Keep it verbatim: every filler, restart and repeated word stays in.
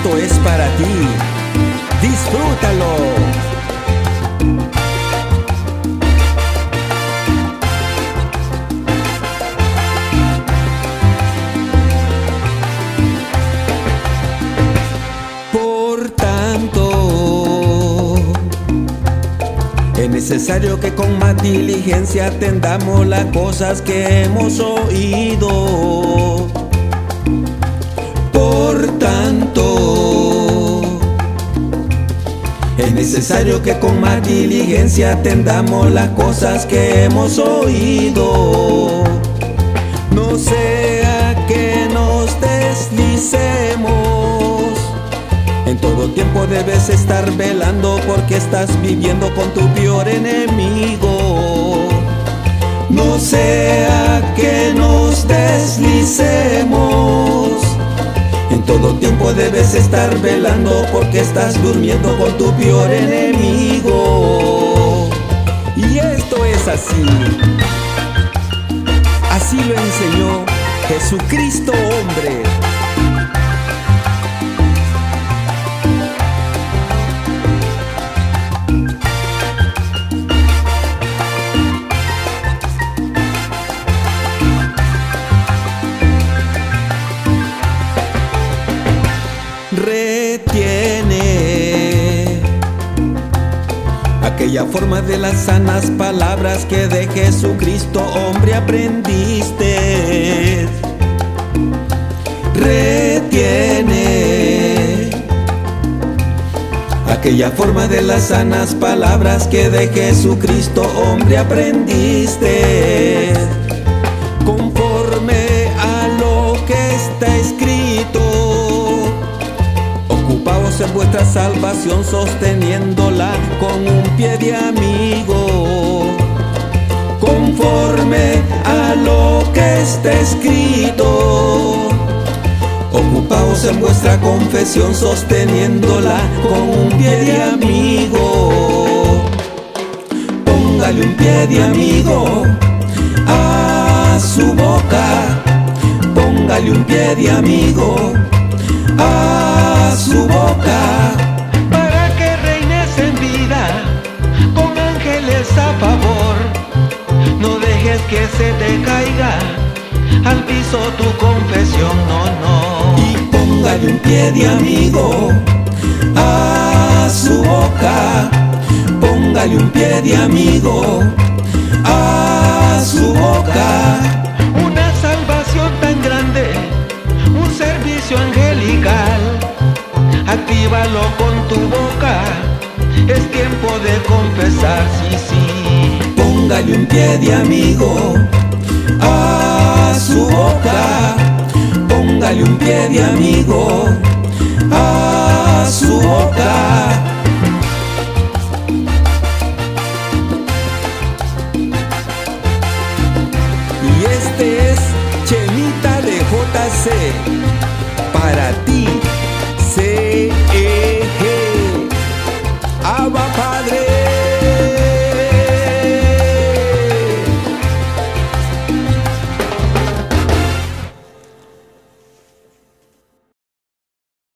esto es para ti. Disfrútalo. Es necesario que con más diligencia atendamos las cosas que hemos oído. Por tanto, es necesario que con más diligencia atendamos las cosas que hemos oído. No sea que nos deslicemos. En todo tiempo debes estar velando porque estás viviendo con tu peor enemigo. No sea que nos deslicemos. En todo tiempo debes estar velando porque estás durmiendo con tu peor enemigo. Y esto es así. Así lo enseñó Jesucristo hombre. Retiene aquella forma de las sanas palabras que de Jesucristo hombre aprendiste. Retiene aquella forma de las sanas palabras que de Jesucristo hombre aprendiste. Conforme a lo que está escrito, ocupaos en vuestra salvación sosteniéndola con un pie de amigo. Conforme a lo que está escrito, ocupaos en vuestra confesión sosteniéndola con un pie de amigo. Póngale un pie de amigo a su boca. Póngale un pie de amigo a su boca, para que reines en vida con ángeles a favor. No dejes que se te caiga al piso tu confesión, no, no. Y póngale un pie de amigo a su boca. Póngale un pie de amigo a su boca. Una salvación tan grande, un servicio angelical, actívalo con tu boca, es tiempo de confesar, sí, sí. Póngale un pie de amigo a su boca. Póngale un pie de amigo a su boca. Y este es Chemita de J C.